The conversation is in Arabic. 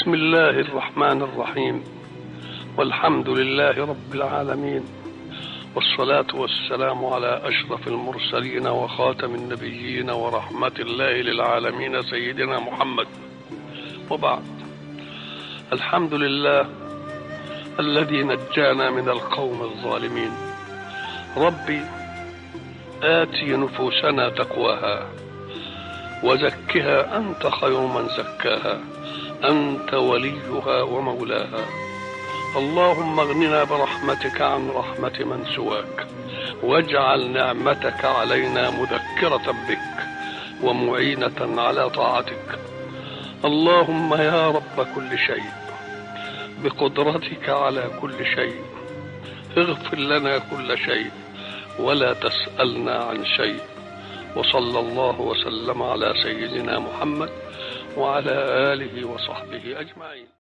بسم الله الرحمن الرحيم، والحمد لله رب العالمين، والصلاة والسلام على أشرف المرسلين وخاتم النبيين ورحمة الله للعالمين سيدنا محمد. وبعد، الحمد لله الذي نجانا من القوم الظالمين. ربي آتي نفوسنا تقواها وزكها أنت خير من زكاها، أنت وليها ومولاها. اللهم اغننا برحمتك عن رحمة من سواك، واجعل نعمتك علينا مذكرة بك ومعينة على طاعتك. اللهم يا رب كل شيء، بقدرتك على كل شيء، اغفر لنا كل شيء ولا تسألنا عن شيء. وصلى الله وسلم على سيدنا محمد وعلى آله وصحبه أجمعين.